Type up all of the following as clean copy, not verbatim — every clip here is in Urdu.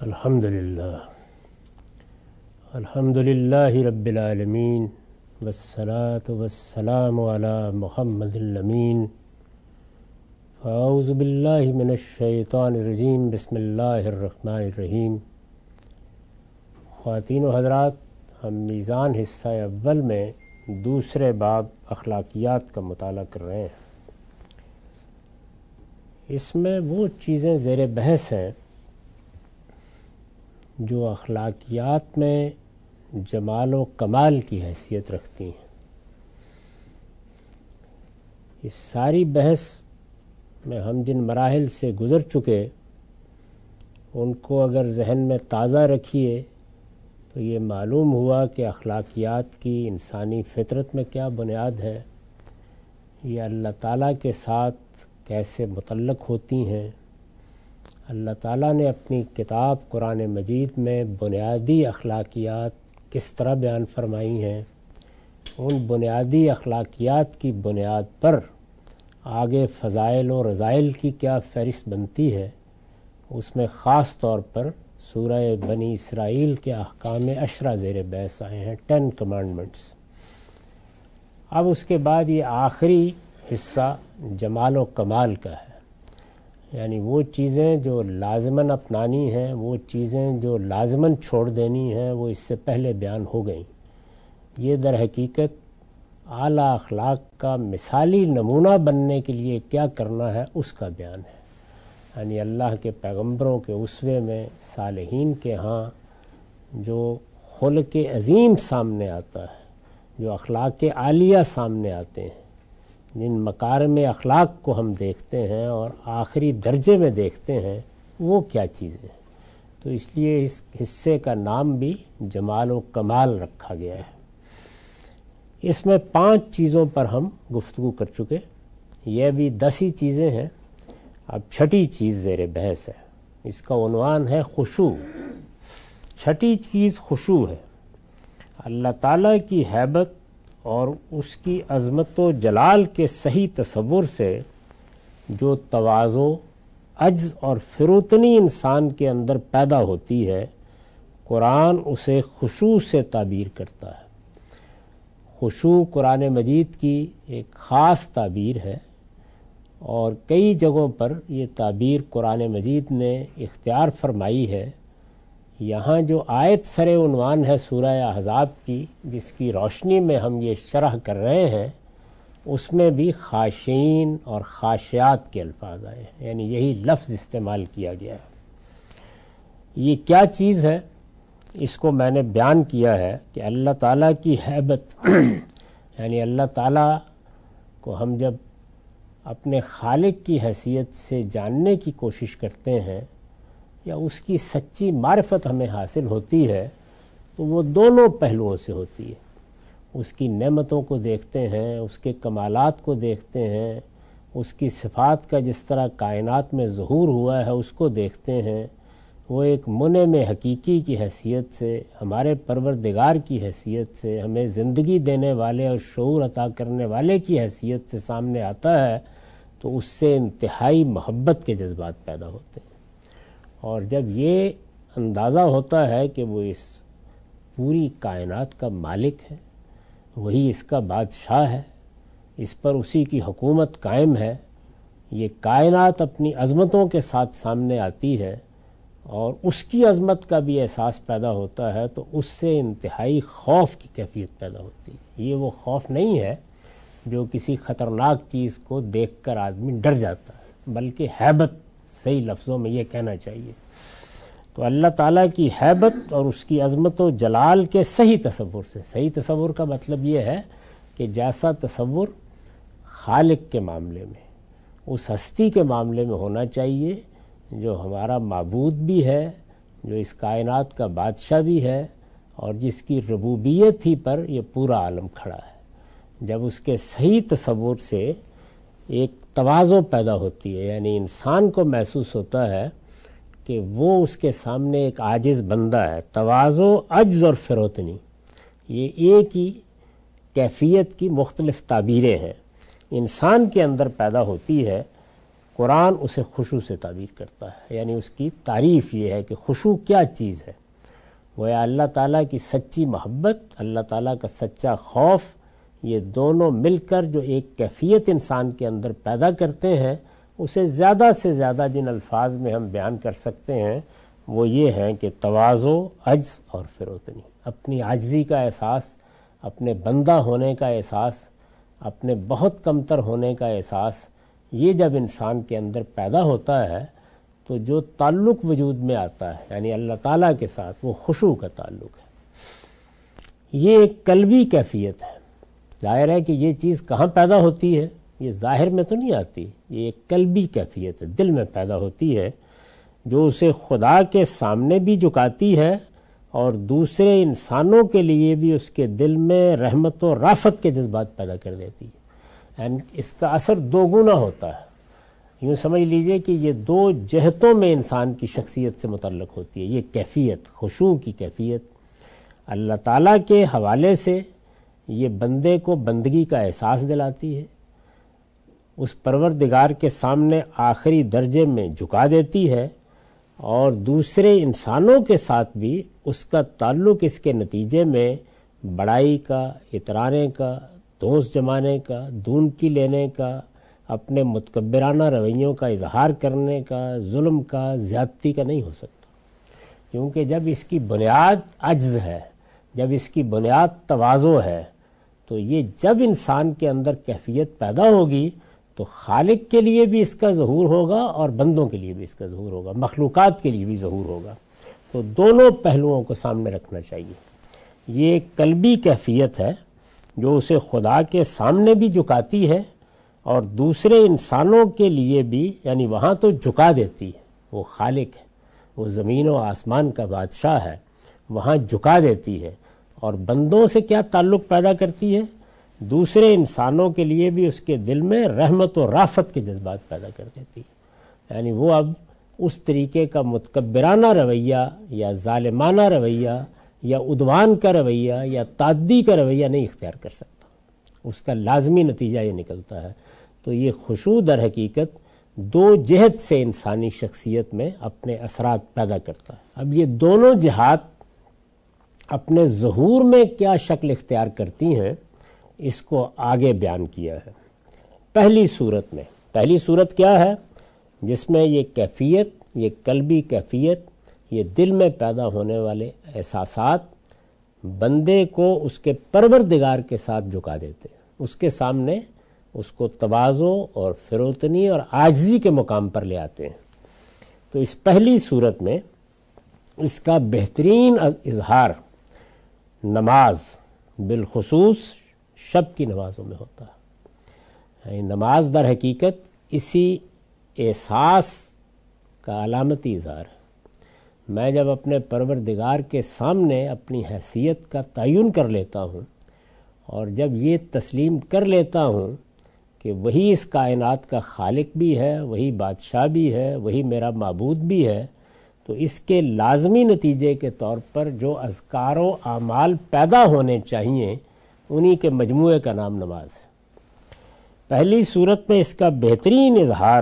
الحمدللہ رب العالمین والصلاة والسلام علی محمد الامین. اعوذ باللہ من الشیطان الرجیم. بسم اللہ الرحمن الرحیم. خواتین و حضرات، ہم میزان حصہ اول میں دوسرے باب اخلاقیات کا مطالعہ کر رہے ہیں. اس میں وہ چیزیں زیر بحث ہیں جو اخلاقیات میں جمال و کمال کی حیثیت رکھتی ہیں. اس ساری بحث میں ہم جن مراحل سے گزر چکے ان کو اگر ذہن میں تازہ رکھیے تو یہ معلوم ہوا کہ اخلاقیات کی انسانی فطرت میں کیا بنیاد ہے، یہ اللہ تعالیٰ کے ساتھ کیسے متعلق ہوتی ہیں. اللہ تعالیٰ نے اپنی کتاب قرآن مجید میں بنیادی اخلاقیات کس طرح بیان فرمائی ہیں. ان بنیادی اخلاقیات کی بنیاد پر آگے فضائل و رذائل کی کیا فہرست بنتی ہے، اس میں خاص طور پر سورہ بنی اسرائیل کے احکام 10 زیر بحث آئے ہیں، 10 کمانڈمنٹس. اب اس کے بعد یہ آخری حصہ جمال و کمال کا ہے، یعنی وہ چیزیں جو لازماً اپنانی ہیں، وہ چیزیں جو لازماً چھوڑ دینی ہیں، وہ اس سے پہلے بیان ہو گئیں. یہ در حقیقت اعلیٰ اخلاق کا مثالی نمونہ بننے کے لیے کیا کرنا ہے اس کا بیان ہے. یعنی اللہ کے پیغمبروں کے اسوے میں صالحین کے ہاں جو خلق عظیم سامنے آتا ہے، جو اخلاق عالیہ سامنے آتے ہیں، جن مکارم اخلاق کو ہم دیکھتے ہیں اور آخری درجے میں دیکھتے ہیں، وہ کیا چیزیں ہیں. تو اس لیے اس حصے کا نام بھی جمال و کمال رکھا گیا ہے. اس میں 5 چیزوں پر ہم گفتگو کر چکے، یہ بھی 10 ہی چیزیں ہیں. اب 6ٹھی چیز زیر بحث ہے، اس کا عنوان ہے خشوع. 6ٹھی چیز خشوع ہے. اللہ تعالیٰ کی ہیبت اور اس کی عظمت و جلال کے صحیح تصور سے جو تواضع، عجز اور فروتنی انسان کے اندر پیدا ہوتی ہے، قرآن اسے خشوع سے تعبیر کرتا ہے. خشوع قرآن مجید کی ایک خاص تعبیر ہے اور کئی جگہوں پر یہ تعبیر قرآن مجید نے اختیار فرمائی ہے. یہاں جو آیت سر عنوان ہے سورہ احزاب کی، جس کی روشنی میں ہم یہ شرح کر رہے ہیں، اس میں بھی خاشعین اور خاشعات کے الفاظ آئے ہیں، یعنی یہی لفظ استعمال کیا گیا ہے. یہ کیا چیز ہے، اس کو میں نے بیان کیا ہے کہ اللہ تعالیٰ کی ہیبت یعنی اللہ تعالیٰ کو ہم جب اپنے خالق کی حیثیت سے جاننے کی کوشش کرتے ہیں یا اس کی سچی معرفت ہمیں حاصل ہوتی ہے، تو وہ دونوں پہلوؤں سے ہوتی ہے. اس کی نعمتوں کو دیکھتے ہیں، اس کے کمالات کو دیکھتے ہیں، اس کی صفات کا جس طرح کائنات میں ظہور ہوا ہے اس کو دیکھتے ہیں. وہ ایک منعم حقیقی کی حیثیت سے، ہمارے پروردگار کی حیثیت سے، ہمیں زندگی دینے والے اور شعور عطا کرنے والے کی حیثیت سے سامنے آتا ہے، تو اس سے انتہائی محبت کے جذبات پیدا ہوتے ہیں. اور جب یہ اندازہ ہوتا ہے کہ وہ اس پوری کائنات کا مالک ہے، وہی اس کا بادشاہ ہے، اس پر اسی کی حکومت قائم ہے، یہ کائنات اپنی عظمتوں کے ساتھ سامنے آتی ہے اور اس کی عظمت کا بھی احساس پیدا ہوتا ہے، تو اس سے انتہائی خوف کی کیفیت پیدا ہوتی ہے. یہ وہ خوف نہیں ہے جو کسی خطرناک چیز کو دیکھ کر آدمی ڈر جاتا ہے، بلکہ ہیبت، صحیح لفظوں میں یہ کہنا چاہیے. تو اللہ تعالیٰ کی ہیبت اور اس کی عظمت و جلال کے صحیح تصور سے، صحیح تصور کا مطلب یہ ہے کہ جیسا تصور خالق کے معاملے میں، اس ہستی کے معاملے میں ہونا چاہیے جو ہمارا معبود بھی ہے، جو اس کائنات کا بادشاہ بھی ہے اور جس کی ربوبیت ہی پر یہ پورا عالم کھڑا ہے. جب اس کے صحیح تصور سے ایک تواضع پیدا ہوتی ہے، یعنی انسان کو محسوس ہوتا ہے کہ وہ اس کے سامنے ایک عاجز بندہ ہے. تواضع، عجز اور فروتنی، یہ ایک ہی کیفیت کی مختلف تعبیریں ہیں، انسان کے اندر پیدا ہوتی ہے قرآن اسے خشوع سے تعبیر کرتا ہے، یعنی اس کی تعریف یہ ہے کہ خشوع کیا چیز ہے۔ گویا اللہ تعالیٰ کی سچی محبت، اللہ تعالیٰ کا سچا خوف، یہ دونوں مل کر جو ایک کیفیت انسان کے اندر پیدا کرتے ہیں، اسے زیادہ سے زیادہ جن الفاظ میں ہم بیان کر سکتے ہیں وہ یہ ہیں کہ تواضع، عجز اور فروتنی، اپنی عاجزی کا احساس، اپنے بندہ ہونے کا احساس، اپنے بہت کمتر ہونے کا احساس، یہ جب انسان کے اندر پیدا ہوتا ہے تو جو تعلق وجود میں آتا ہے، یعنی اللہ تعالیٰ کے ساتھ، وہ خشوع کا تعلق ہے۔ یہ ایک قلبی کیفیت ہے۔ ظاہر ہے کہ یہ چیز کہاں پیدا ہوتی ہے؟ یہ ظاہر میں تو نہیں آتی، یہ ایک قلبی کیفیت ہے، دل میں پیدا ہوتی ہے، جو اسے خدا کے سامنے بھی جھکاتی ہے اور دوسرے انسانوں کے لیے بھی اس کے دل میں رحمت و رافت کے جذبات پیدا کر دیتی ہے۔ یعنی اس کا اثر دو گنا ہوتا ہے۔ یوں سمجھ لیجئے کہ یہ دو جہتوں میں انسان کی شخصیت سے متعلق ہوتی ہے۔ یہ کیفیت، خشوع کی کیفیت، اللہ تعالیٰ کے حوالے سے یہ بندے کو بندگی کا احساس دلاتی ہے، اس پروردگار کے سامنے آخری درجے میں جھکا دیتی ہے، اور دوسرے انسانوں کے ساتھ بھی اس کا تعلق اس کے نتیجے میں بڑائی کا، اترانے کا، دوست جمانے کا، دون کی لینے کا، اپنے متکبرانہ رویوں کا اظہار کرنے کا، ظلم کا، زیادتی کا نہیں ہو سکتا، کیونکہ جب اس کی بنیاد عجز ہے، جب اس کی بنیاد تواضع ہے، تو یہ جب انسان کے اندر کیفیت پیدا ہوگی تو خالق کے لیے بھی اس کا ظہور ہوگا اور بندوں کے لیے بھی اس کا ظہور ہوگا، مخلوقات کے لیے بھی ظہور ہوگا۔ تو دونوں پہلوؤں کو سامنے رکھنا چاہیے۔ یہ ایک قلبی کیفیت ہے جو اسے خدا کے سامنے بھی جھکاتی ہے اور دوسرے انسانوں کے لیے بھی، یعنی وہاں تو جھکا دیتی ہے، وہ خالق ہے، وہ زمین و آسمان کا بادشاہ ہے، وہاں جھکا دیتی ہے، اور بندوں سے کیا تعلق پیدا کرتی ہے؟ دوسرے انسانوں کے لیے بھی اس کے دل میں رحمت و رافت کے جذبات پیدا کر دیتی ہے۔ یعنی وہ اب اس طریقے کا متکبرانہ رویہ یا ظالمانہ رویہ یا عدوان کا رویہ یا تعدی کا رویہ نہیں اختیار کر سکتا، اس کا لازمی نتیجہ یہ نکلتا ہے۔ تو یہ خشوع در حقیقت دو جہت سے انسانی شخصیت میں اپنے اثرات پیدا کرتا ہے۔ اب یہ دونوں جہات اپنے ظہور میں کیا شکل اختیار کرتی ہیں، اس کو آگے بیان کیا ہے۔ پہلی صورت کیا ہے؟ جس میں یہ کیفیت، یہ قلبی کیفیت، یہ دل میں پیدا ہونے والے احساسات بندے کو اس کے پروردگار کے ساتھ جھکا دیتے ہیں، اس کے سامنے اس کو تواضع اور فروتنی اور عاجزی کے مقام پر لے آتے ہیں۔ تو اس پہلی صورت میں اس کا بہترین اظہار نماز، بالخصوص شب کی نمازوں میں ہوتا ہے۔ یعنی نماز در حقیقت اسی احساس کا علامتی اظہار ہے۔ میں جب اپنے پروردگار کے سامنے اپنی حیثیت کا تعین کر لیتا ہوں اور جب یہ تسلیم کر لیتا ہوں کہ وہی اس کائنات کا خالق بھی ہے، وہی بادشاہ بھی ہے، وہی میرا معبود بھی ہے، تو اس کے لازمی نتیجے کے طور پر جو اذکار و اعمال پیدا ہونے چاہیے انہی کے مجموعے کا نام نماز ہے۔ پہلی صورت میں اس کا بہترین اظہار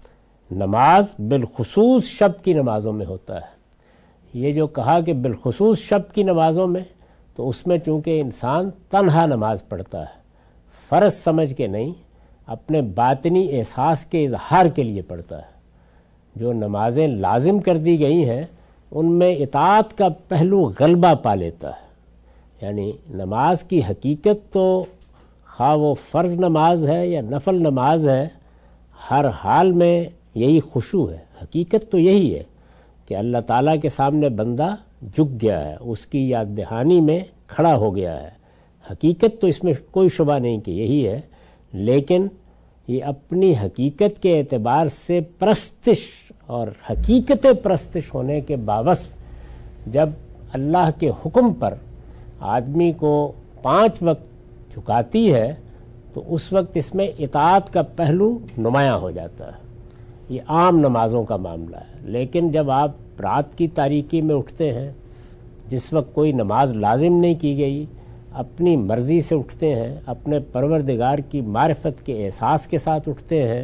نماز بالخصوص شب کی نمازوں میں ہوتا ہے۔ یہ جو کہا کہ بالخصوص شب کی نمازوں میں، تو اس میں چونکہ انسان تنہا نماز پڑھتا ہے، فرض سمجھ کے نہیں، اپنے باطنی احساس کے اظہار کے لیے پڑھتا ہے۔ جو نمازیں لازم کر دی گئی ہیں ان میں اطاعت کا پہلو غلبہ پا لیتا ہے۔ یعنی نماز کی حقیقت تو خواہ وہ فرض نماز ہے یا نفل نماز ہے، ہر حال میں یہی خشوع ہے۔ حقیقت تو یہی ہے کہ اللہ تعالیٰ کے سامنے بندہ جھک گیا ہے، اس کی یاد دہانی میں کھڑا ہو گیا ہے۔ حقیقت تو اس میں کوئی شبہ نہیں کہ یہی ہے، لیکن یہ اپنی حقیقت کے اعتبار سے پرستش اور حقیقت پرستش ہونے کے باوجود جب اللہ کے حکم پر آدمی کو 5 وقت جھکاتی ہے تو اس وقت اس میں اطاعت کا پہلو نمایاں ہو جاتا ہے۔ یہ عام نمازوں کا معاملہ ہے، لیکن جب آپ رات کی تاریکی میں اٹھتے ہیں، جس وقت کوئی نماز لازم نہیں کی گئی، اپنی مرضی سے اٹھتے ہیں، اپنے پروردگار کی معرفت کے احساس کے ساتھ اٹھتے ہیں،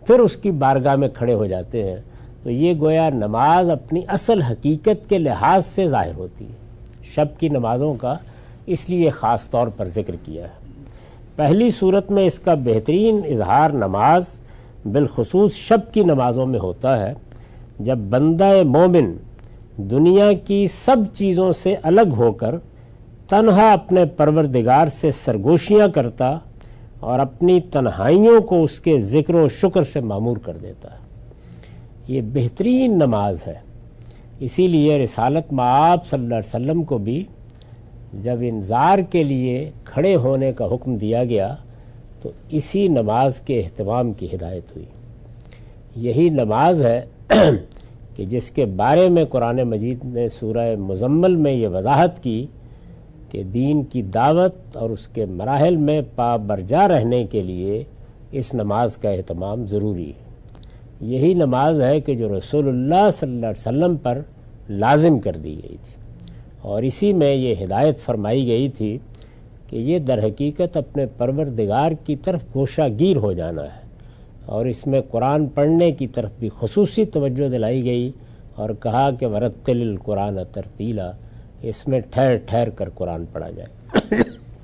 پھر اس کی بارگاہ میں کھڑے ہو جاتے ہیں، تو یہ گویا نماز اپنی اصل حقیقت کے لحاظ سے ظاہر ہوتی ہے۔ شب کی نمازوں کا اس لیے خاص طور پر ذکر کیا ہے۔ پہلی صورت میں اس کا بہترین اظہار نماز بالخصوص شب کی نمازوں میں ہوتا ہے، جب بندہ مومن دنیا کی سب چیزوں سے الگ ہو کر تنہا اپنے پروردگار سے سرگوشیاں کرتا اور اپنی تنہائیوں کو اس کے ذکر و شکر سے معمور کر دیتا ہے۔ یہ بہترین نماز ہے۔ اسی لیے رسالت مآب صلی اللہ علیہ وسلم کو بھی جب انذار کے لیے کھڑے ہونے کا حکم دیا گیا تو اسی نماز کے اہتمام کی ہدایت ہوئی۔ یہی نماز ہے کہ جس کے بارے میں قرآن مجید نے سورہ مزمل میں یہ وضاحت کی کہ دین کی دعوت اور اس کے مراحل میں پابرجا رہنے کے لیے اس نماز کا اہتمام ضروری ہے۔ یہی نماز ہے کہ جو رسول اللہ صلی اللہ علیہ وسلم پر لازم کر دی گئی تھی، اور اسی میں یہ ہدایت فرمائی گئی تھی کہ یہ در حقیقت اپنے پروردگار کی طرف گوشہ گیر ہو جانا ہے، اور اس میں قرآن پڑھنے کی طرف بھی خصوصی توجہ دلائی گئی اور کہا کہ ورتل القرآن ترتیلا، اس میں ٹھہر ٹھہر کر قرآن پڑھا جائے۔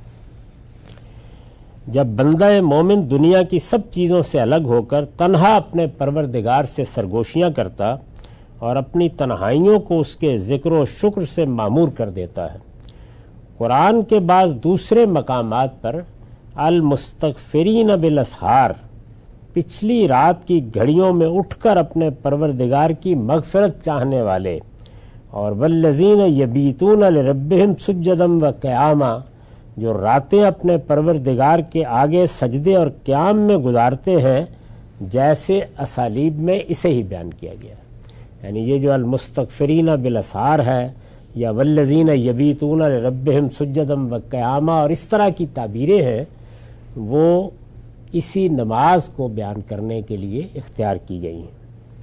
جب بندہ مومن دنیا کی سب چیزوں سے الگ ہو کر تنہا اپنے پروردگار سے سرگوشیاں کرتا اور اپنی تنہائیوں کو اس کے ذکر و شکر سے معمور کر دیتا ہے۔ قرآن کے بعض دوسرے مقامات پر المستغفرین بالاسحار، پچھلی رات کی گھڑیوں میں اٹھ کر اپنے پروردگار کی مغفرت چاہنے والے، اور والذین یبیتون لربہم سجدا و قیاما، جو راتیں اپنے پروردگار کے آگے سجدے اور قیام میں گزارتے ہیں، جیسے اسالیب میں اسے ہی بیان کیا گیا۔ یعنی یہ جو المستغفرین بالاسحار ہے یا والذین یبیتون لربہم سجدا و قیاما اور اس طرح کی تعبیریں ہیں، وہ اسی نماز کو بیان کرنے کے لیے اختیار کی گئی ہیں۔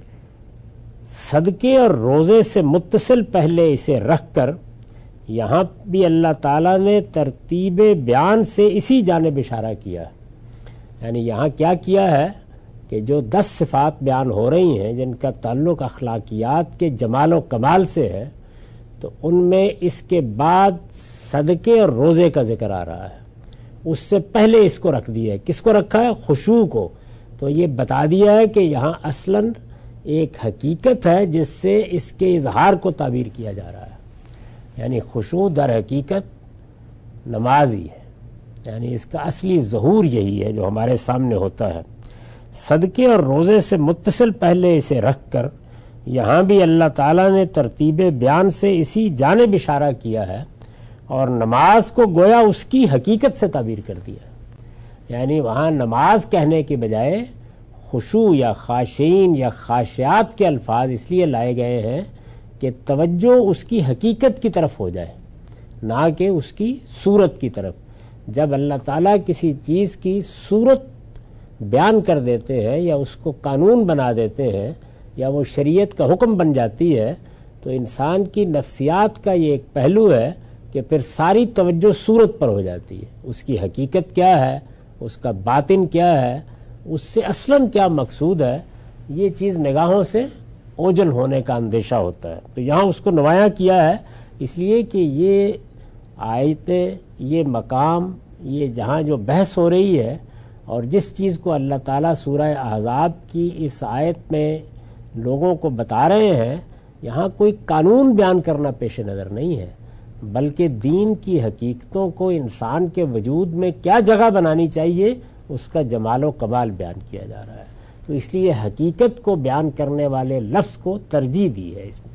صدقے اور روزے سے متصل پہلے اسے رکھ کر یہاں بھی اللہ تعالیٰ نے ترتیب بیان سے اسی جانب اشارہ کیا ہے۔ یعنی یہاں کیا کیا ہے کہ جو 10 صفات بیان ہو رہی ہیں جن کا تعلق اخلاقیات کے جمال و کمال سے ہے، تو ان میں اس کے بعد صدقے اور روزے کا ذکر آ رہا ہے۔ اس سے پہلے اس کو رکھ دیا ہے۔ کس کو رکھا ہے؟ خشوع کو۔ تو یہ بتا دیا ہے کہ یہاں اصلاً ایک حقیقت ہے جس سے اس کے اظہار کو تعبیر کیا جا رہا ہے۔ یعنی خشوع در حقیقت نماز ہی ہے، یعنی اس کا اصلی ظہور یہی ہے جو ہمارے سامنے ہوتا ہے۔ صدقے اور روزے سے متصل پہلے اسے رکھ کر یہاں بھی اللہ تعالیٰ نے ترتیب بیان سے اسی جانب اشارہ کیا ہے، اور نماز کو گویا اس کی حقیقت سے تعبیر کر دیا۔ یعنی وہاں نماز کہنے کے بجائے خشوع یا خاشعین یا خاشعات کے الفاظ اس لیے لائے گئے ہیں کہ توجہ اس کی حقیقت کی طرف ہو جائے، نہ کہ اس کی صورت کی طرف۔ جب اللہ تعالیٰ کسی چیز کی صورت بیان کر دیتے ہیں یا اس کو قانون بنا دیتے ہیں یا وہ شریعت کا حکم بن جاتی ہے، تو انسان کی نفسیات کا یہ ایک پہلو ہے کہ پھر ساری توجہ صورت پر ہو جاتی ہے۔ اس کی حقیقت کیا ہے، اس کا باطن کیا ہے، اس سے اصلاً کیا مقصود ہے، یہ چیز نگاہوں سے اوجھل ہونے کا اندیشہ ہوتا ہے۔ تو یہاں اس کو نمایاں کیا ہے، اس لیے کہ یہ آیتیں، یہ مقام، یہ جہاں جو بحث ہو رہی ہے اور جس چیز کو اللہ تعالیٰ سورہ احزاب کی اس آیت میں لوگوں کو بتا رہے ہیں، یہاں کوئی قانون بیان کرنا پیش نظر نہیں ہے، بلکہ دین کی حقیقتوں کو انسان کے وجود میں کیا جگہ بنانی چاہیے اس کا جمال و کمال بیان کیا جا رہا ہے۔ تو اس لیے حقیقت کو بیان کرنے والے لفظ کو ترجیح دی ہے اس میں۔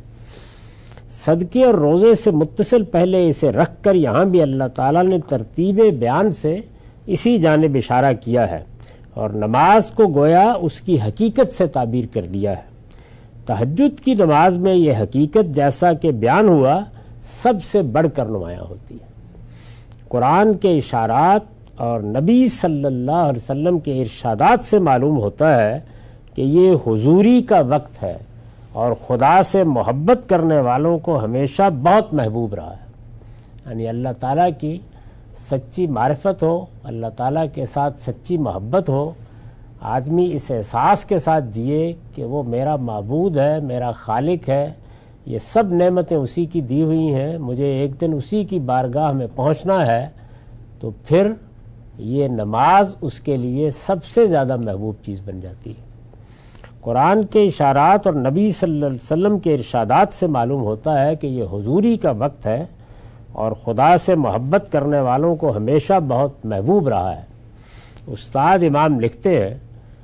صدقے اور روزے سے متصل پہلے اسے رکھ کر یہاں بھی اللہ تعالیٰ نے ترتیب بیان سے اسی جانب اشارہ کیا ہے، اور نماز کو گویا اس کی حقیقت سے تعبیر کر دیا ہے۔ تہجد کی نماز میں یہ حقیقت جیسا کہ بیان ہوا سب سے بڑھ کر نمایاں ہوتی ہے۔ قرآن کے اشارات اور نبی صلی اللہ علیہ وسلم کے ارشادات سے معلوم ہوتا ہے کہ یہ حضوری کا وقت ہے اور خدا سے محبت کرنے والوں کو ہمیشہ بہت محبوب رہا ہے۔ یعنی اللہ تعالیٰ کی سچی معرفت ہو، اللہ تعالیٰ کے ساتھ سچی محبت ہو، آدمی اس احساس کے ساتھ جیے کہ وہ میرا معبود ہے، میرا خالق ہے، یہ سب نعمتیں اسی کی دی ہوئی ہیں، مجھے ایک دن اسی کی بارگاہ میں پہنچنا ہے، تو پھر یہ نماز اس کے لیے سب سے زیادہ محبوب چیز بن جاتی ہے۔ قرآن کے اشارات اور نبی صلی اللہ علیہ وسلم کے ارشادات سے معلوم ہوتا ہے کہ یہ حضوری کا وقت ہے اور خدا سے محبت کرنے والوں کو ہمیشہ بہت محبوب رہا ہے۔ استاد امام لکھتے ہیں،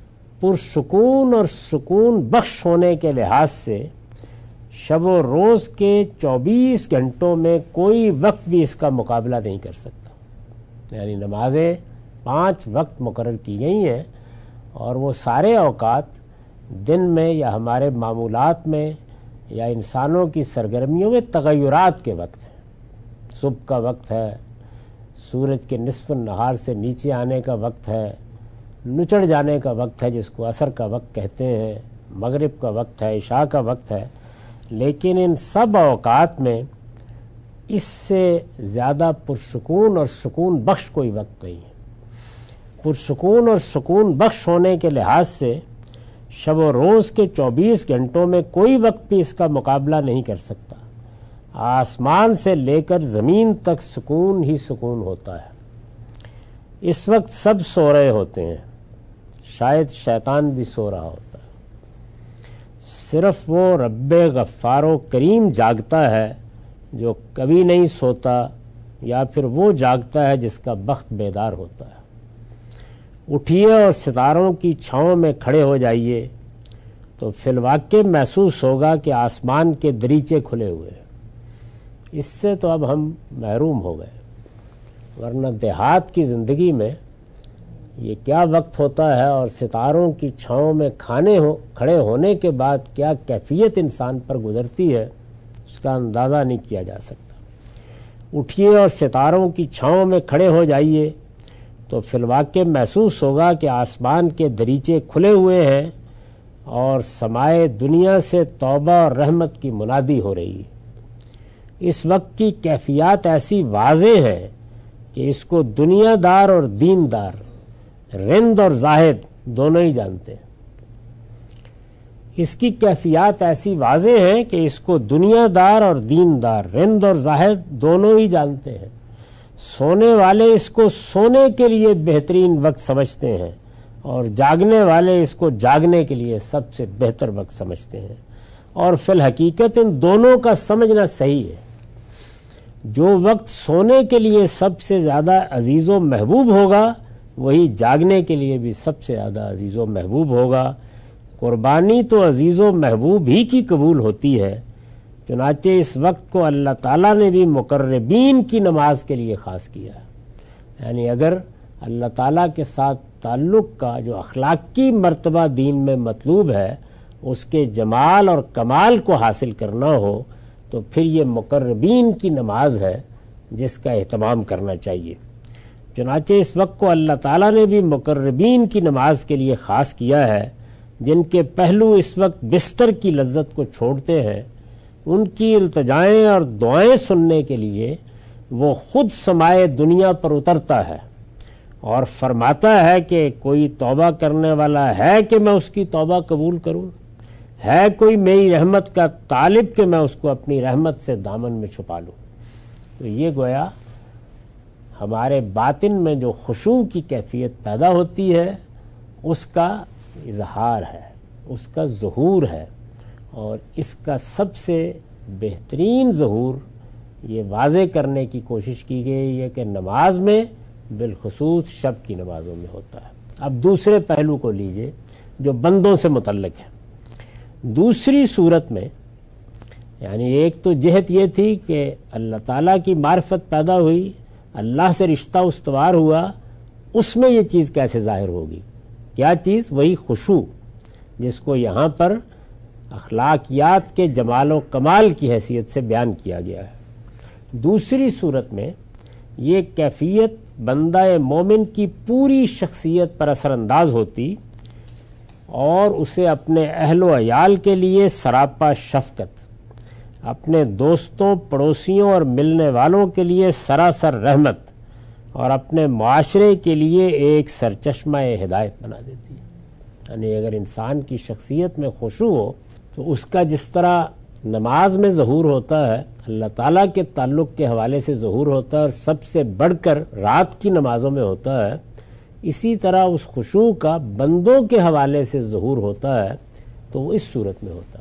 پرسکون اور سکون بخش ہونے کے لحاظ سے شب و روز کے 24 گھنٹوں میں کوئی وقت بھی اس کا مقابلہ نہیں کر سکتا۔ یعنی نمازیں 5 وقت مقرر کی گئی ہیں اور وہ سارے اوقات دن میں یا ہمارے معمولات میں یا انسانوں کی سرگرمیوں میں تغیرات کے وقت ہیں۔ صبح کا وقت ہے، سورج کے نصف النہار سے نیچے آنے کا وقت ہے، نچڑ جانے کا وقت ہے جس کو عصر کا وقت کہتے ہیں، مغرب کا وقت ہے، عشاء کا وقت ہے، لیکن ان سب اوقات میں اس سے زیادہ پرسکون اور سکون بخش کوئی وقت نہیں ہے۔ پرسکون اور سکون بخش ہونے کے لحاظ سے شب و روز کے 24 گھنٹوں میں کوئی وقت بھی اس کا مقابلہ نہیں کر سکتا۔ آسمان سے لے کر زمین تک سکون ہی سکون ہوتا ہے۔ اس وقت سب سو رہے ہوتے ہیں، شاید شیطان بھی سو رہا ہوتا ہے، صرف وہ رب غفار و کریم جاگتا ہے جو کبھی نہیں سوتا، یا پھر وہ جاگتا ہے جس کا بخت بیدار ہوتا ہے۔ اٹھیے اور ستاروں کی چھاؤں میں کھڑے ہو جائیے تو فی الواقع محسوس ہوگا کہ آسمان کے دریچے کھلے ہوئے ہیں۔ اس سے تو اب ہم محروم ہو گئے، ورنہ دیہات کی زندگی میں یہ کیا وقت ہوتا ہے اور ستاروں کی چھاؤں میں کھڑے ہونے کے بعد کیا کیفیت انسان پر گزرتی ہے، اس کا اندازہ نہیں کیا جا سکتا۔ اٹھیے اور ستاروں کی چھاؤں میں کھڑے ہو جائیے تو فی الواقع محسوس ہوگا کہ آسمان کے دریچے کھلے ہوئے ہیں اور سمائے دنیا سے توبہ اور رحمت کی منادی ہو رہی ہے۔ اس وقت کی کیفیات ایسی واضح ہیں کہ اس کو دنیا دار اور دین دار، رند اور زاہد دونوں ہی جانتے ہیں۔ اس کی کیفیات ایسی واضح ہیں کہ اس کو دنیا دار اور دین دار، رند اور زاہد دونوں ہی جانتے ہیں۔ سونے والے اس کو سونے کے لیے بہترین وقت سمجھتے ہیں اور جاگنے والے اس کو جاگنے کے لیے سب سے بہتر وقت سمجھتے ہیں، اور فی الحقیقت ان دونوں کا سمجھنا صحیح ہے۔ جو وقت سونے کے لیے سب سے زیادہ عزیز و محبوب ہوگا وہی جاگنے کے لیے بھی سب سے زیادہ عزیز و محبوب ہوگا۔ قربانی تو عزیز و محبوب ہی کی قبول ہوتی ہے، چنانچہ اس وقت کو اللہ تعالیٰ نے بھی مقربین کی نماز کے لیے خاص کیا ہے۔ یعنی اگر اللہ تعالیٰ کے ساتھ تعلق کا جو اخلاقی مرتبہ دین میں مطلوب ہے، اس کے جمال اور کمال کو حاصل کرنا ہو تو پھر یہ مقربین کی نماز ہے جس کا اہتمام کرنا چاہیے۔ چنانچہ اس وقت کو اللہ تعالیٰ نے بھی مقربین کی نماز کے لیے خاص کیا ہے، جن کے پہلو اس وقت بستر کی لذت کو چھوڑتے ہیں۔ ان کی التجائیں اور دعائیں سننے کے لیے وہ خود سمائے دنیا پر اترتا ہے اور فرماتا ہے کہ کوئی توبہ کرنے والا ہے کہ میں اس کی توبہ قبول کروں، ہے کوئی میری رحمت کا طالب کہ میں اس کو اپنی رحمت سے دامن میں چھپا لوں۔ تو یہ گویا ہمارے باطن میں جو خشوع کی کیفیت پیدا ہوتی ہے اس کا اظہار ہے، اس کا ظہور ہے، اور اس کا سب سے بہترین ظہور یہ واضح کرنے کی کوشش کی گئی ہے کہ نماز میں بالخصوص شب کی نمازوں میں ہوتا ہے۔ اب دوسرے پہلو کو لیجئے جو بندوں سے متعلق ہے۔ دوسری صورت میں یعنی ایک تو جہت یہ تھی کہ اللہ تعالیٰ کی معرفت پیدا ہوئی، اللہ سے رشتہ استوار ہوا، اس میں یہ چیز کیسے ظاہر ہوگی؟ کیا چیز؟ وہی خشوع جس کو یہاں پر اخلاقیات کے جمال و کمال کی حیثیت سے بیان کیا گیا ہے۔ دوسری صورت میں یہ کیفیت بندہ مومن کی پوری شخصیت پر اثر انداز ہوتی اور اسے اپنے اہل و عیال کے لیے سراپا شفقت، اپنے دوستوں، پڑوسیوں اور ملنے والوں کے لیے سراسر رحمت، اور اپنے معاشرے کے لیے ایک سرچشمہ ہدایت بنا دیتی ہے۔ یعنی اگر انسان کی شخصیت میں خشوع ہو تو اس کا جس طرح نماز میں ظہور ہوتا ہے، اللہ تعالیٰ کے تعلق کے حوالے سے ظہور ہوتا ہے، اور سب سے بڑھ کر رات کی نمازوں میں ہوتا ہے، اسی طرح اس خشوع کا بندوں کے حوالے سے ظہور ہوتا ہے تو وہ اس صورت میں ہوتا ہے۔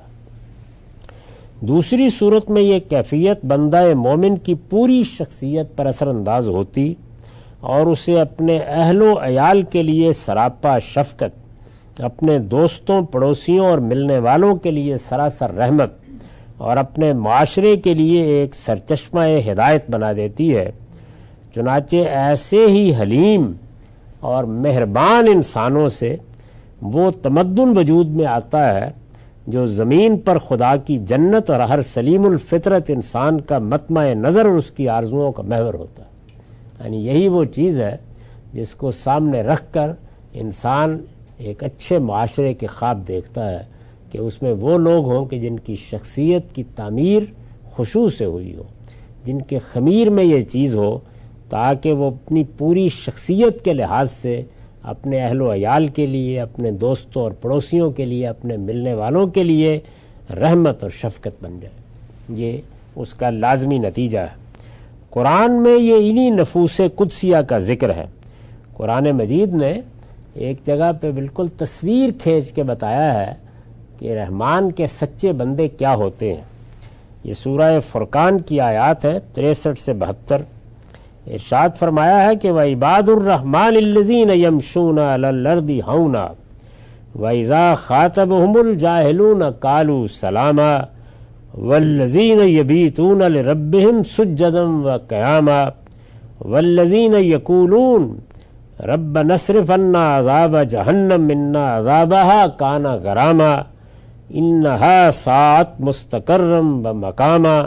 دوسری صورت میں یہ کیفیت بندہ مومن کی پوری شخصیت پر اثر انداز ہوتی اور اسے اپنے اہل و عیال کے لیے سراپا شفقت، اپنے دوستوں پڑوسیوں اور ملنے والوں کے لیے سراسر رحمت اور اپنے معاشرے کے لیے ایک سرچشمہ ہدایت بنا دیتی ہے۔ چنانچہ ایسے ہی حلیم اور مہربان انسانوں سے وہ تمدن وجود میں آتا ہے جو زمین پر خدا کی جنت اور ہر سلیم الفطرت انسان کا مطمع نظر اور اس کی آرزوؤں کا محور ہوتا ہے۔ یعنی یہی وہ چیز ہے جس کو سامنے رکھ کر انسان ایک اچھے معاشرے کے خواب دیکھتا ہے کہ اس میں وہ لوگ ہوں کہ جن کی شخصیت کی تعمیر خشوع سے ہوئی ہو، جن کے خمیر میں یہ چیز ہو، تاکہ وہ اپنی پوری شخصیت کے لحاظ سے اپنے اہل و عیال کے لیے، اپنے دوستوں اور پڑوسیوں کے لیے، اپنے ملنے والوں کے لیے رحمت اور شفقت بن جائے۔ یہ اس کا لازمی نتیجہ ہے۔ قرآن میں یہ انہی نفوس قدسیہ کا ذکر ہے۔ قرآن مجید نے ایک جگہ پہ بالکل تصویر کھینچ کے بتایا ہے کہ رحمان کے سچے بندے کیا ہوتے ہیں۔ یہ سورہ فرقان کی آیات ہیں 63 سے 72۔ ارشاد فرمایا ہے کہ وَعِبَادُ الرَّحْمَٰنِ الَّذِينَ يَمْشُونَ عَلَى الْأَرْضِ هَوْنًا وَإِذَا خَاطَبَهُمُ الْجَاهِلُونَ قَالُوا سَلَامًا وَالَّذِينَ يَبِيتُونَ لِرَبِّهِمْ سُجَّدًا وَقِيَامًا وَالَّذِينَ يَقُولُونَ رَبَّنَا اصْرِفْ عَنَّا عَذَابَ جَهَنَّمَ إِنَّ عَذَابَهَا كَانَ غَرَامًا إِنَّهَا سَاءَتْ مُسْتَقَرًّا وَمَقَامًا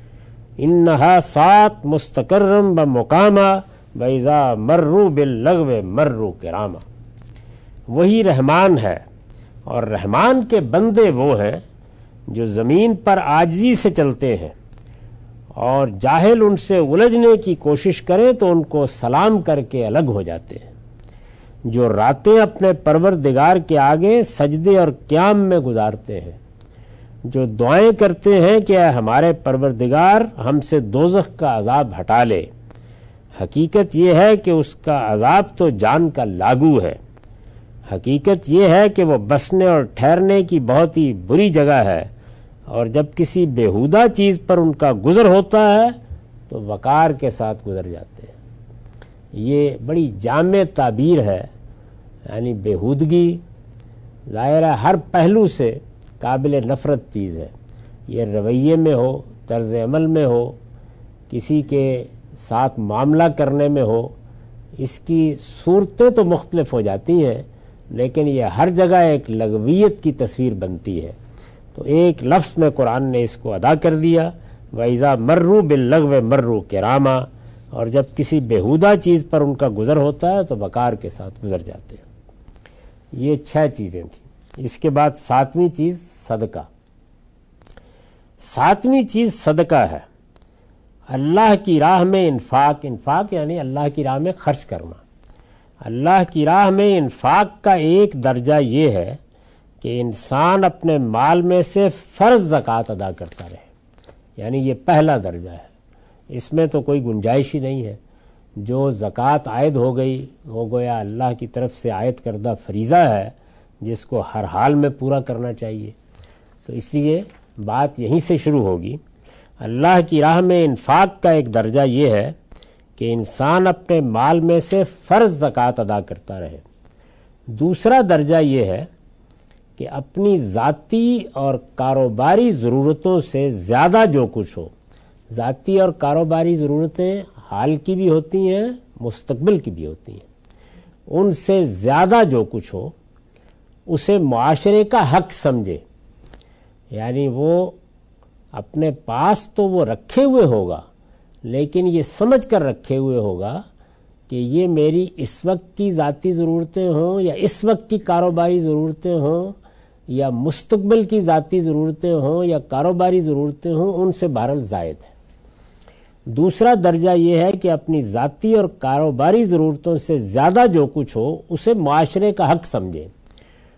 انہا سات مستقرم بمقامہ وَإِذَا مَرُّوا بِاللَّغْوِ مَرُّوا کِرَامًا۔ وہی رحمان ہے، اور رحمان کے بندے وہ ہیں جو زمین پر عاجزی سے چلتے ہیں، اور جاہل ان سے الجھنے کی کوشش کریں تو ان کو سلام کر کے الگ ہو جاتے ہیں، جو راتیں اپنے پروردگار کے آگے سجدے اور قیام میں گزارتے ہیں، جو دعائیں کرتے ہیں کہ اے ہمارے پروردگار ہم سے دوزخ کا عذاب ہٹا لے۔ حقیقت یہ ہے کہ اس کا عذاب تو جان کا لاگو ہے۔ حقیقت یہ ہے کہ وہ بسنے اور ٹھہرنے کی بہت ہی بری جگہ ہے، اور جب کسی بیہودہ چیز پر ان کا گزر ہوتا ہے تو وقار کے ساتھ گزر جاتے ہیں۔ یہ بڑی جامع تعبیر ہے، یعنی بیہودگی ظاہر ہے ہر پہلو سے قابل نفرت چیز ہے۔ یہ رویے میں ہو، طرز عمل میں ہو، کسی کے ساتھ معاملہ کرنے میں ہو، اس کی صورتیں تو مختلف ہو جاتی ہیں، لیکن یہ ہر جگہ ایک لغویت کی تصویر بنتی ہے۔ تو ایک لفظ میں قرآن نے اس کو ادا کر دیا، وَإِذَا مَرُّوا بِاللَّغْوِ مَرُّوا کِرَامًا، اور جب کسی بیہودہ چیز پر ان کا گزر ہوتا ہے تو وقار کے ساتھ گزر جاتے ہیں۔ یہ 6 چیزیں تھیں۔ اس کے بعد 7ویں چیز صدقہ۔ 7ویں چیز صدقہ ہے۔ اللہ کی راہ میں انفاق یعنی اللہ کی راہ میں خرچ کرنا۔ اللہ کی راہ میں انفاق کا ایک درجہ یہ ہے کہ انسان اپنے مال میں سے فرض زکوٰۃ ادا کرتا رہے، یعنی یہ پہلا درجہ ہے، اس میں تو کوئی گنجائش ہی نہیں ہے۔ جو زکوٰۃ عائد ہو گئی وہ گویا اللہ کی طرف سے عائد کردہ فریضہ ہے جس کو ہر حال میں پورا کرنا چاہیے۔ تو اس لیے بات یہیں سے شروع ہوگی۔ اللہ کی راہ میں انفاق کا ایک درجہ یہ ہے کہ انسان اپنے مال میں سے فرض زکوٰۃ ادا کرتا رہے۔ دوسرا درجہ یہ ہے کہ اپنی ذاتی اور کاروباری ضرورتوں سے زیادہ جو کچھ ہو، ذاتی اور کاروباری ضرورتیں حال کی بھی ہوتی ہیں، مستقبل کی بھی ہوتی ہیں، ان سے زیادہ جو کچھ ہو اسے معاشرے کا حق سمجھے، یعنی وہ اپنے پاس تو وہ رکھے ہوئے ہوگا، لیکن یہ سمجھ کر رکھے ہوئے ہوگا کہ یہ میری اس وقت کی ذاتی ضرورتیں ہوں یا اس وقت کی کاروباری ضرورتیں ہوں یا مستقبل کی ذاتی ضرورتیں ہوں یا کاروباری ضرورتیں ہوں، ان سے بہرحال زائد ہے۔ دوسرا درجہ یہ ہے کہ اپنی ذاتی اور کاروباری ضرورتوں سے زیادہ جو کچھ ہو اسے معاشرے کا حق سمجھے،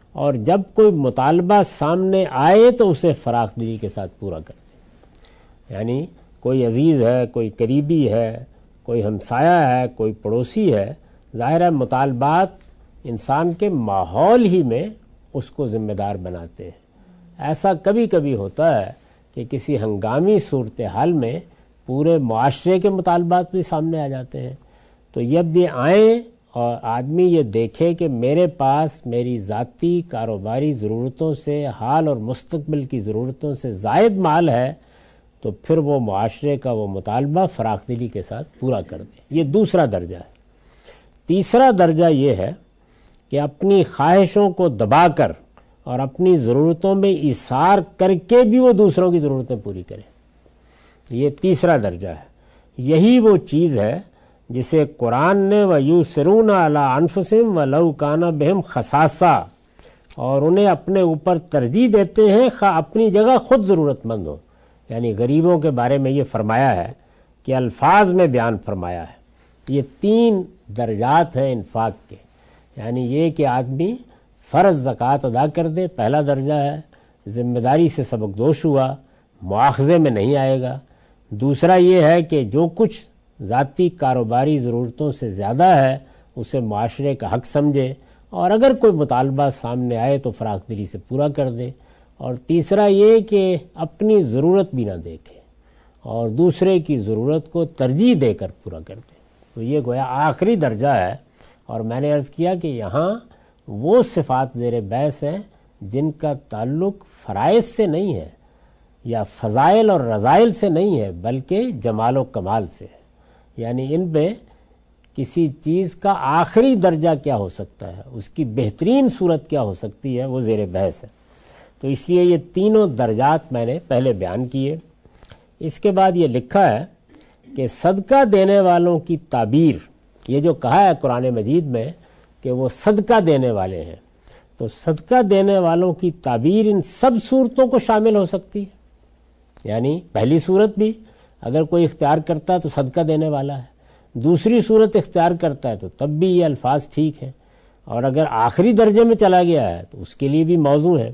اور جب کوئی مطالبہ سامنے آئے تو اسے فراخ دلی کے ساتھ پورا کر دیں۔ یعنی کوئی عزیز ہے، کوئی قریبی ہے، کوئی ہمسایہ ہے، کوئی پڑوسی ہے، ظاہر ہے مطالبات انسان کے ماحول ہی میں اس کو ذمہ دار بناتے ہیں۔ ایسا کبھی کبھی ہوتا ہے کہ کسی ہنگامی صورتحال میں پورے معاشرے کے مطالبات بھی سامنے آ جاتے ہیں، تو جب یہ آئیں اور آدمی یہ دیکھے کہ میرے پاس میری ذاتی کاروباری ضرورتوں سے، حال اور مستقبل کی ضرورتوں سے زائد مال ہے، تو پھر وہ معاشرے کا وہ مطالبہ فراخ دلی کے ساتھ پورا کر دے۔ یہ دوسرا درجہ ہے۔ تیسرا درجہ یہ ہے کہ اپنی خواہشوں کو دبا کر اور اپنی ضرورتوں میں ایثار کر کے بھی وہ دوسروں کی ضرورتیں پوری کرے۔ یہ تیسرا درجہ ہے۔ یہی وہ چیز ہے جسے قرآن نے وَيُؤْثِرُونَ عَلَىٰ أَنفُسِهِمْ وَلَوْ كَانَ بِهِمْ خَصَاصَةٌ، اور انہیں اپنے اوپر ترجیح دیتے ہیں خواہ اپنی جگہ خود ضرورت مند ہو۔ یعنی غریبوں کے بارے میں یہ فرمایا ہے کہ الفاظ میں بیان فرمایا ہے۔ یہ 3 درجات ہیں انفاق کے، یعنی یہ کہ آدمی فرض زکوٰۃ ادا کر دے، پہلا درجہ ہے، ذمہ داری سے سبکدوش ہوا، مواخذے میں نہیں آئے گا۔ دوسرا یہ ہے کہ جو کچھ ذاتی کاروباری ضرورتوں سے زیادہ ہے اسے معاشرے کا حق سمجھے، اور اگر کوئی مطالبہ سامنے آئے تو فراخ دلی سے پورا کر دے۔ اور تیسرا یہ کہ اپنی ضرورت بھی نہ دیکھے اور دوسرے کی ضرورت کو ترجیح دے کر پورا کر دے۔ تو یہ گویا آخری درجہ ہے، اور میں نے عرض کیا کہ یہاں وہ صفات زیر بحث ہیں جن کا تعلق فرائض سے نہیں ہے یا فضائل اور رذائل سے نہیں ہے، بلکہ جمال و کمال سے ہے۔ یعنی ان پہ کسی چیز کا آخری درجہ کیا ہو سکتا ہے، اس کی بہترین صورت کیا ہو سکتی ہے، وہ زیر بحث ہے۔ تو اس لیے یہ تینوں درجات میں نے پہلے بیان کیے۔ اس کے بعد یہ لکھا ہے کہ صدقہ دینے والوں کی تعبیر، یہ جو کہا ہے قرآن مجید میں کہ وہ صدقہ دینے والے ہیں، تو صدقہ دینے والوں کی تعبیر ان سب صورتوں کو شامل ہو سکتی ہے۔ یعنی پہلی صورت بھی اگر کوئی اختیار کرتا ہے تو صدقہ دینے والا ہے، دوسری صورت اختیار کرتا ہے تو تب بھی یہ الفاظ ٹھیک ہیں، اور اگر آخری درجے میں چلا گیا ہے تو اس کے لیے بھی موضوع ہے۔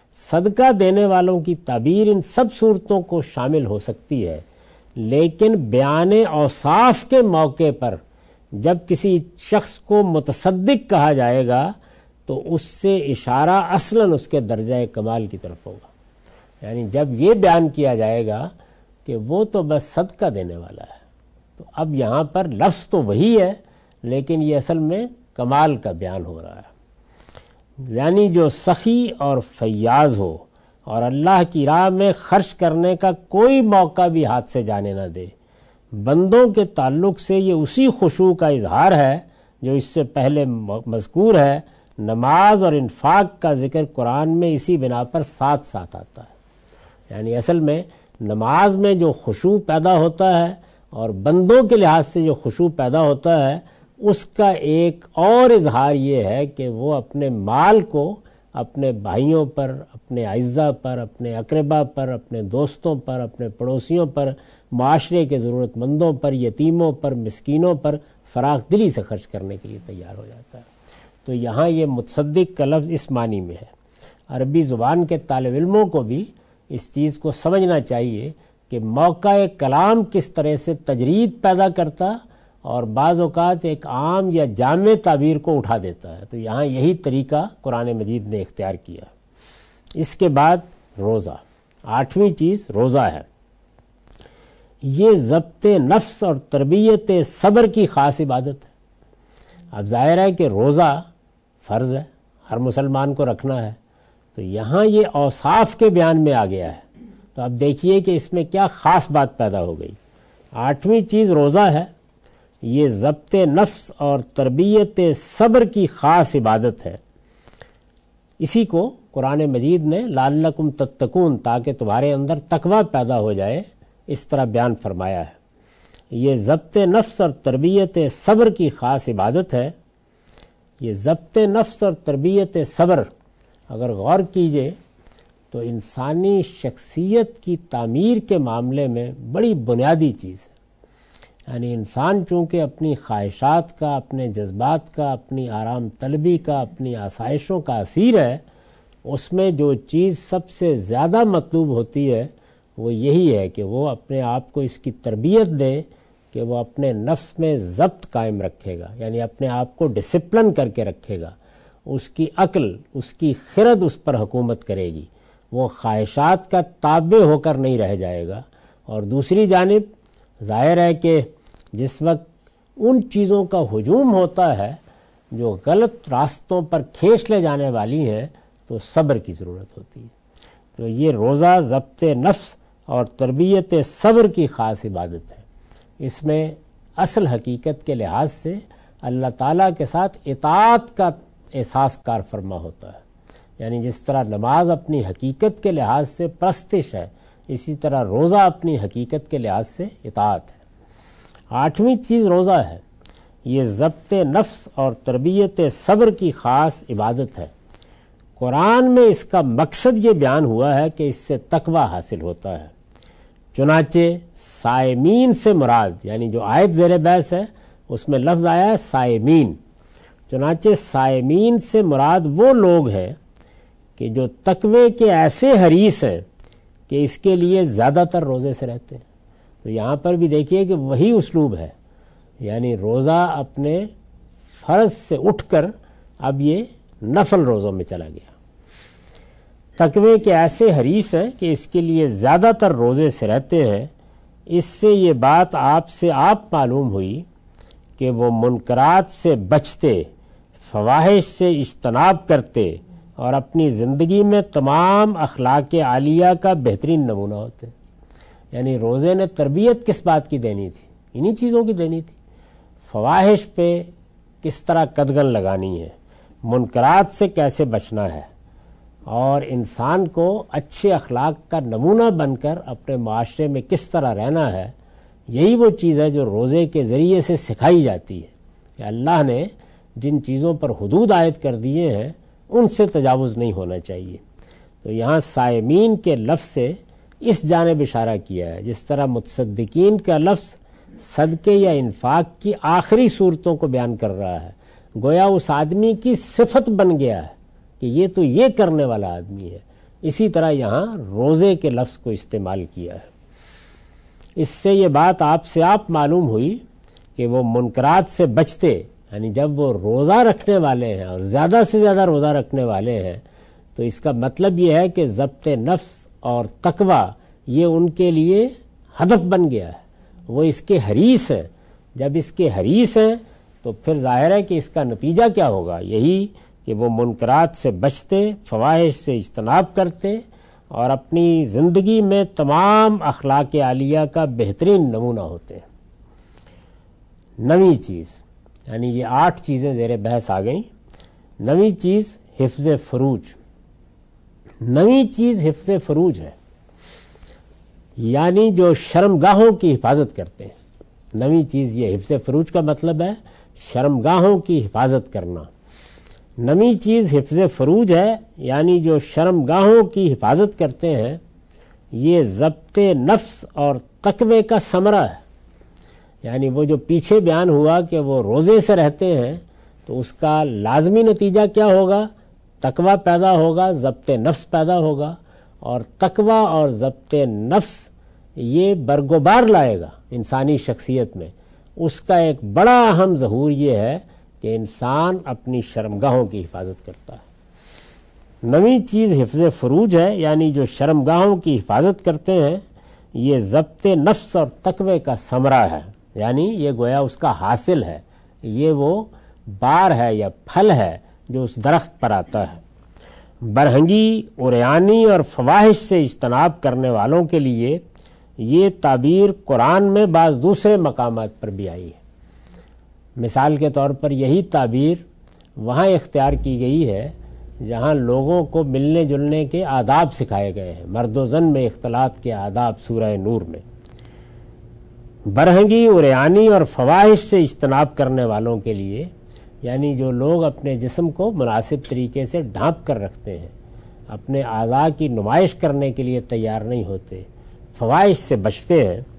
صدقہ دینے والوں کی تعبیر ان سب صورتوں کو شامل ہو سکتی ہے، لیکن بیان اوصاف کے موقع پر جب کسی شخص کو متصدق کہا جائے گا تو اس سے اشارہ اصلاً اس کے درجہ کمال کی طرف ہوگا۔ یعنی جب یہ بیان کیا جائے گا کہ وہ تو بس صدقہ دینے والا ہے، تو اب یہاں پر لفظ تو وہی ہے لیکن یہ اصل میں کمال کا بیان ہو رہا ہے۔ یعنی جو سخی اور فیاض ہو اور اللہ کی راہ میں خرچ کرنے کا کوئی موقع بھی ہاتھ سے جانے نہ دے۔ بندوں کے تعلق سے یہ اسی خشوع کا اظہار ہے جو اس سے پہلے مذکور ہے۔ نماز اور انفاق کا ذکر قرآن میں اسی بنا پر ساتھ ساتھ آتا ہے۔ یعنی اصل میں نماز میں جو خشوع پیدا ہوتا ہے اور بندوں کے لحاظ سے جو خشوع پیدا ہوتا ہے، اس کا ایک اور اظہار یہ ہے کہ وہ اپنے مال کو اپنے بھائیوں پر، اپنے اعزاء پر، اپنے اقربا پر، اپنے دوستوں پر، اپنے پڑوسیوں پر، معاشرے کے ضرورت مندوں پر، یتیموں پر، مسکینوں پر فراخ دلی سے خرچ کرنے کے لیے تیار ہو جاتا ہے۔ تو یہاں یہ متصدق کا لفظ اس معنی میں ہے۔ عربی زبان کے طالب علموں کو بھی اس چیز کو سمجھنا چاہیے کہ موقع کلام کس طرح سے تجرید پیدا کرتا اور بعض اوقات ایک عام یا جامع تعبیر کو اٹھا دیتا ہے۔ تو یہاں یہی طریقہ قرآن مجید نے اختیار کیا۔ اس کے بعد روزہ، 8ویں چیز روزہ ہے۔ یہ ضبط نفس اور تربیت صبر کی خاص عبادت ہے۔ اب ظاہر ہے کہ روزہ فرض ہے، ہر مسلمان کو رکھنا ہے، تو یہاں یہ اوصاف کے بیان میں آ گیا ہے۔ تو اب دیکھیے کہ اس میں کیا خاص بات پیدا ہو گئی۔ 8ویں چیز روزہ ہے، یہ ضبط نفس اور تربیت صبر کی خاص عبادت ہے۔ اسی کو قرآن مجید نے لعلکم تتقون، تاکہ تمہارے اندر تقوی پیدا ہو جائے، اس طرح بیان فرمایا ہے۔ یہ ضبط نفس اور تربیت صبر کی خاص عبادت ہے۔ یہ ضبط نفس اور تربیت صبر اگر غور کیجئے تو انسانی شخصیت کی تعمیر کے معاملے میں بڑی بنیادی چیز ہے۔ یعنی انسان چونکہ اپنی خواہشات کا، اپنے جذبات کا، اپنی آرام طلبی کا، اپنی آسائشوں کا اسیر ہے، اس میں جو چیز سب سے زیادہ مطلوب ہوتی ہے وہ یہی ہے کہ وہ اپنے آپ کو اس کی تربیت دے کہ وہ اپنے نفس میں ضبط قائم رکھے گا، یعنی اپنے آپ کو ڈسپلن کر کے رکھے گا، اس کی عقل، اس کی خرد اس پر حکومت کرے گی، وہ خواہشات کا تابع ہو کر نہیں رہ جائے گا۔ اور دوسری جانب ظاہر ہے کہ جس وقت ان چیزوں کا ہجوم ہوتا ہے جو غلط راستوں پر کھینچ لے جانے والی ہیں تو صبر کی ضرورت ہوتی ہے۔ تو یہ روزہ ضبط نفس اور تربیت صبر کی خاص عبادت ہے۔ اس میں اصل حقیقت کے لحاظ سے اللہ تعالیٰ کے ساتھ اطاعت کا احساس کار فرما ہوتا ہے، یعنی جس طرح نماز اپنی حقیقت کے لحاظ سے پرستش ہے، اسی طرح روزہ اپنی حقیقت کے لحاظ سے اطاعت ہے۔ 8ویں چیز روزہ ہے، یہ ضبط نفس اور تربیت صبر کی خاص عبادت ہے۔ قرآن میں اس کا مقصد یہ بیان ہوا ہے کہ اس سے تقوی حاصل ہوتا ہے۔ چنانچہ صائمین سے مراد، یعنی جو آیت زیر بحث ہے اس میں لفظ آیا ہے صائمین، چنانچہ صائمین سے مراد وہ لوگ ہیں کہ جو تقوی کے ایسے حریص ہیں کہ اس کے لیے زیادہ تر روزے سے رہتے ہیں۔ تو یہاں پر بھی دیکھیے کہ وہی اسلوب ہے، یعنی روزہ اپنے فرض سے اٹھ کر اب یہ نفل روزوں میں چلا گیا۔ تقوی کے ایسے حریص ہیں کہ اس کے لیے زیادہ تر روزے سے رہتے ہیں۔ اس سے یہ بات آپ سے معلوم ہوئی کہ وہ منکرات سے بچتے، فواحش سے اجتناب کرتے اور اپنی زندگی میں تمام اخلاق عالیہ کا بہترین نمونہ ہوتے ہیں۔ یعنی روزے نے تربیت کس بات کی دینی تھی؟ انہی چیزوں کی دینی تھی۔ فواحش پہ کس طرح قدغن لگانی ہے، منکرات سے کیسے بچنا ہے، اور انسان کو اچھے اخلاق کا نمونہ بن کر اپنے معاشرے میں کس طرح رہنا ہے، یہی وہ چیز ہے جو روزے کے ذریعے سے سکھائی جاتی ہے کہ اللہ نے جن چیزوں پر حدود عائد کر دیے ہیں ان سے تجاوز نہیں ہونا چاہیے۔ تو یہاں صائمین کے لفظ سے اس جانب اشارہ کیا ہے، جس طرح متصدقین کا لفظ صدقے یا انفاق کی آخری صورتوں کو بیان کر رہا ہے، گویا اس آدمی کی صفت بن گیا ہے کہ یہ تو یہ کرنے والا آدمی ہے۔ اسی طرح یہاں روزے کے لفظ کو استعمال کیا ہے۔ اس سے یہ بات آپ سے معلوم ہوئی کہ وہ منکرات سے بچتے، یعنی جب وہ روزہ رکھنے والے ہیں اور زیادہ سے زیادہ روزہ رکھنے والے ہیں تو اس کا مطلب یہ ہے کہ ضبط نفس اور تقوی یہ ان کے لیے ہدف بن گیا ہے، وہ اس کے حریص ہیں۔ جب اس کے حریص ہیں تو پھر ظاہر ہے کہ اس کا نتیجہ کیا ہوگا، یہی کہ وہ منکرات سے بچتے، فواحش سے اجتناب کرتے اور اپنی زندگی میں تمام اخلاق عالیہ کا بہترین نمونہ ہوتے ہیں۔ 9ویں چیز، یعنی یہ 8 چیزیں زیر بحث آ گئیں۔ 9ویں چیز حفظ فروج۔ 9ویں چیز حفظ فروج ہے، یعنی جو شرمگاہوں کی حفاظت کرتے ہیں۔ 9ویں چیز یہ حفظ فروج کا مطلب ہے شرمگاہوں کی حفاظت کرنا۔ 9ویں چیز حفظ فروج ہے، یعنی جو شرمگاہوں کی حفاظت کرتے ہیں، یہ ضبط نفس اور تقوی کا ثمرہ ہے۔ یعنی وہ جو پیچھے بیان ہوا کہ وہ روزے سے رہتے ہیں تو اس کا لازمی نتیجہ کیا ہوگا؟ تقوی پیدا ہوگا، ضبط نفس پیدا ہوگا، اور تقوی اور ضبط نفس یہ برگوبار لائے گا انسانی شخصیت میں۔ اس کا ایک بڑا اہم ظہور یہ ہے کہ انسان اپنی شرمگاہوں کی حفاظت کرتا ہے۔ 9ویں چیز حفظ فروج ہے، یعنی جو شرمگاہوں کی حفاظت کرتے ہیں، یہ ضبط نفس اور تقوی کا ثمرہ ہے، یعنی یہ گویا اس کا حاصل ہے، یہ وہ بار ہے یا پھل ہے جو اس درخت پر آتا ہے۔ برہنگی، عریانی اور فواحش سے اجتناب کرنے والوں کے لیے یہ تعبیر قرآن میں بعض دوسرے مقامات پر بھی آئی ہے۔ مثال کے طور پر یہی تعبیر وہاں اختیار کی گئی ہے جہاں لوگوں کو ملنے جلنے کے آداب سکھائے گئے ہیں، مرد و زن میں اختلاط کے آداب سورہ نور میں۔ برہنگی، عریانی اور فواحش سے اجتناب کرنے والوں کے لیے، یعنی جو لوگ اپنے جسم کو مناسب طریقے سے ڈھانپ کر رکھتے ہیں، اپنے اعضاء کی نمائش کرنے کے لیے تیار نہیں ہوتے، فواحش سے بچتے ہیں،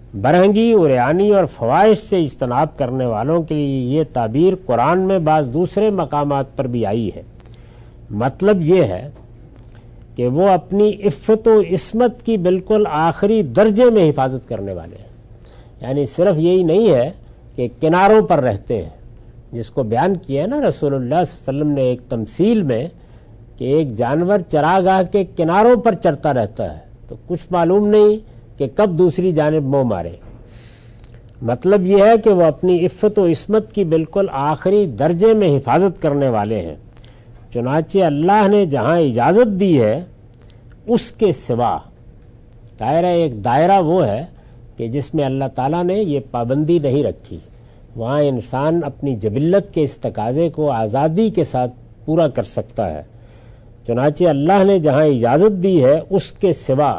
برہنگی، عریانی اور فواحش سے اجتناب کرنے والوں کے لیے یہ تعبیر قرآن میں بعض دوسرے مقامات پر بھی آئی ہے۔ مطلب یہ ہے کہ وہ اپنی عفت و عصمت کی بالکل آخری درجے میں حفاظت کرنے والے ہیں۔ یعنی صرف یہی نہیں ہے کہ کناروں پر رہتے ہیں، جس کو بیان کیا ہے نا رسول اللہ صلی اللہ علیہ وسلم نے ایک تمثیل میں، کہ ایک جانور چراگاہ کے کناروں پر چرتا رہتا ہے تو کچھ معلوم نہیں کہ کب دوسری جانب منہ مارے۔ مطلب یہ ہے کہ وہ اپنی عفت و عصمت کی بالکل آخری درجے میں حفاظت کرنے والے ہیں۔ چنانچہ اللہ نے جہاں اجازت دی ہے اس کے سوا، ایک دائرہ وہ ہے کہ جس میں اللہ تعالیٰ نے یہ پابندی نہیں رکھی، وہاں انسان اپنی جبلت کے اس تقاضے کو آزادی کے ساتھ پورا کر سکتا ہے۔ چنانچہ اللہ نے جہاں اجازت دی ہے اس کے سوا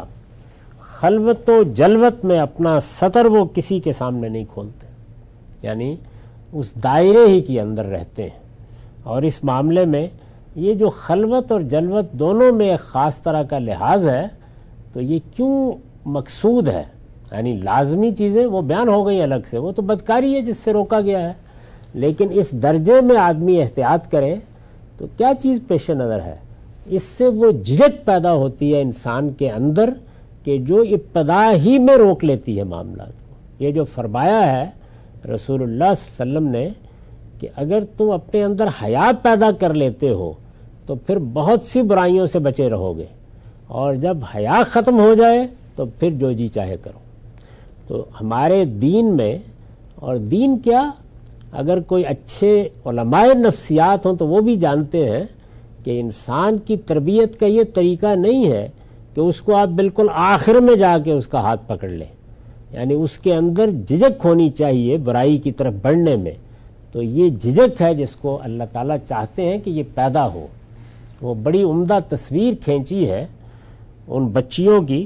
خلوت و جلوت میں اپنا سطر وہ کسی کے سامنے نہیں کھولتے، یعنی اس دائرے ہی کے اندر رہتے ہیں۔ اور اس معاملے میں یہ جو خلوت اور جلوت دونوں میں ایک خاص طرح کا لحاظ ہے، تو یہ کیوں مقصود ہے؟ یعنی لازمی چیزیں وہ بیان ہو گئی الگ سے، وہ تو بدکاری ہے جس سے روکا گیا ہے، لیکن اس درجے میں آدمی احتیاط کرے تو کیا چیز پیش نظر ہے؟ اس سے وہ جھجک پیدا ہوتی ہے انسان کے اندر کہ جو ابتدا ہی میں روک لیتی ہے معاملات کو۔ یہ جو فرمایا ہے رسول اللہ صلی اللہ علیہ وسلم نے کہ اگر تم اپنے اندر حیا پیدا کر لیتے ہو تو پھر بہت سی برائیوں سے بچے رہو گے، اور جب حیا ختم ہو جائے تو پھر جو جی چاہے کرو۔ تو ہمارے دین میں، اور دین کیا، اگر کوئی اچھے علماء نفسیات ہوں تو وہ بھی جانتے ہیں کہ انسان کی تربیت کا یہ طریقہ نہیں ہے کہ اس کو آپ بالکل آخر میں جا کے اس کا ہاتھ پکڑ لیں، یعنی اس کے اندر جھجک ہونی چاہیے برائی کی طرف بڑھنے میں۔ تو یہ جھجک ہے جس کو اللہ تعالیٰ چاہتے ہیں کہ یہ پیدا ہو۔ وہ بڑی عمدہ تصویر کھینچی ہے ان بچیوں کی،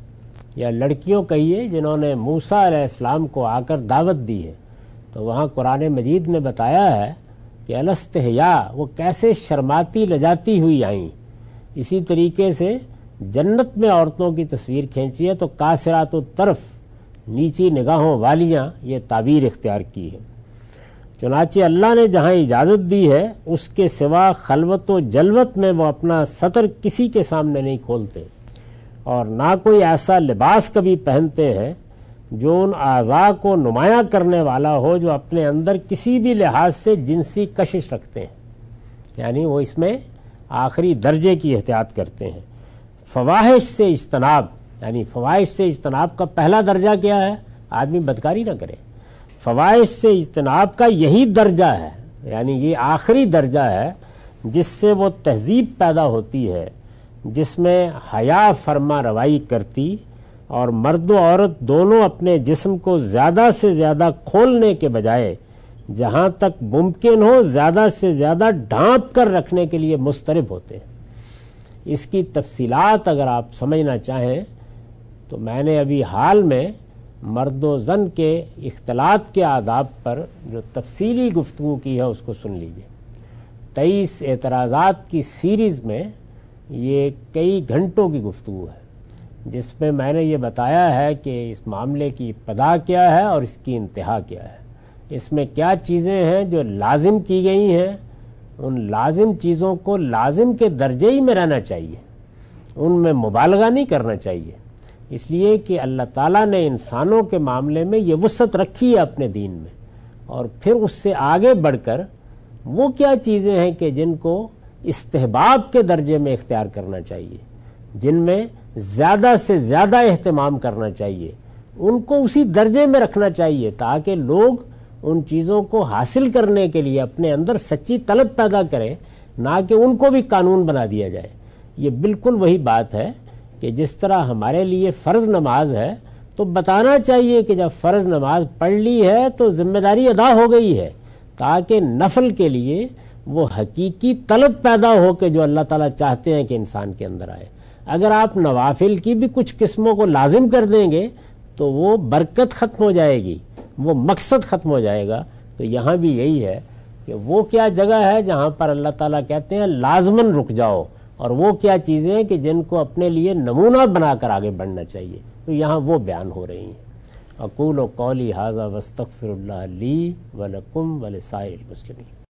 یا لڑکیوں کہیے، جنہوں نے موسیٰ علیہ السلام کو آ کر دعوت دی ہے۔ تو وہاں قرآن مجید نے بتایا ہے کہ الستحیا، وہ کیسے شرماتی لجاتی ہوئی آئیں۔ اسی طریقے سے جنت میں عورتوں کی تصویر کھینچی ہے تو قاصرات الطرف، نیچی نگاہوں والیاں، یہ تعبیر اختیار کی ہے۔ چنانچہ اللہ نے جہاں اجازت دی ہے اس کے سوا خلوت و جلوت میں وہ اپنا سطر کسی کے سامنے نہیں کھولتے، اور نہ کوئی ایسا لباس کبھی پہنتے ہیں جو ان اعضاء کو نمایاں کرنے والا ہو جو اپنے اندر کسی بھی لحاظ سے جنسی کشش رکھتے ہیں، یعنی وہ اس میں آخری درجے کی احتیاط کرتے ہیں۔ فواحش سے اجتناب، یعنی فواحش سے اجتناب کا پہلا درجہ کیا ہے؟ آدمی بدکاری نہ کرے۔ فواحش سے اجتناب کا یہی درجہ ہے، یعنی یہ آخری درجہ ہے جس سے وہ تہذیب پیدا ہوتی ہے، جس میں حیا فرما روائی کرتی اور مرد و عورت دونوں اپنے جسم کو زیادہ سے زیادہ کھولنے کے بجائے جہاں تک ممکن ہو زیادہ سے زیادہ ڈھانپ کر رکھنے کے لیے مضطرب ہوتے ہیں۔ اس کی تفصیلات اگر آپ سمجھنا چاہیں تو میں نے ابھی حال میں مرد و زن کے اختلاط کے آداب پر جو تفصیلی گفتگو کی ہے اس کو سن لیجئے۔ 23 اعتراضات کی سیریز میں یہ کئی گھنٹوں کی گفتگو ہے، جس میں میں نے یہ بتایا ہے کہ اس معاملے کی ابتدا کیا ہے اور اس کی انتہا کیا ہے، اس میں کیا چیزیں ہیں جو لازم کی گئی ہیں، ان لازم چیزوں کو لازم کے درجے ہی میں رہنا چاہیے، ان میں مبالغہ نہیں کرنا چاہیے، اس لیے کہ اللہ تعالیٰ نے انسانوں کے معاملے میں یہ وسعت رکھی ہے اپنے دین میں، اور پھر اس سے آگے بڑھ کر وہ کیا چیزیں ہیں کہ جن کو استحباب کے درجے میں اختیار کرنا چاہیے، جن میں زیادہ سے زیادہ اہتمام کرنا چاہیے، ان کو اسی درجے میں رکھنا چاہیے تاکہ لوگ ان چیزوں کو حاصل کرنے کے لیے اپنے اندر سچی طلب پیدا کریں، نہ کہ ان کو بھی قانون بنا دیا جائے۔ یہ بالکل وہی بات ہے کہ جس طرح ہمارے لیے فرض نماز ہے تو بتانا چاہیے کہ جب فرض نماز پڑھ لی ہے تو ذمہ داری ادا ہو گئی ہے، تاکہ نفل کے لیے وہ حقیقی طلب پیدا ہو کہ جو اللہ تعالیٰ چاہتے ہیں کہ انسان کے اندر آئے۔ اگر آپ نوافل کی بھی کچھ قسموں کو لازم کر دیں گے تو وہ برکت ختم ہو جائے گی، وہ مقصد ختم ہو جائے گا۔ تو یہاں بھی یہی ہے کہ وہ کیا جگہ ہے جہاں پر اللہ تعالیٰ کہتے ہیں لازماً رک جاؤ، اور وہ کیا چیزیں ہیں کہ جن کو اپنے لیے نمونہ بنا کر آگے بڑھنا چاہیے، تو یہاں وہ بیان ہو رہی ہیں۔ اقول قولی ھذا واستغفر اللہ لی ولکم ولسائر المسلمین۔